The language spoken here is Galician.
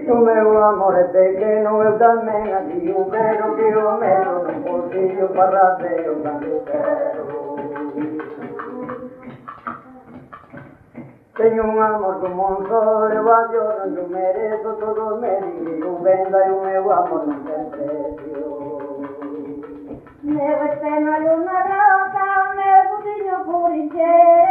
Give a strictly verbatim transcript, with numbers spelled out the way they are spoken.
O meu amor é pequeno, eu tamén aquí o quero, que o meto no bolsillo para rasteo cando quero. Teño un amor como un sol, eu a Dios non yo merezo, todos me din que o venda e o meu amor non ten precio. Meu espeno a luna roca, o meu buciño por encher.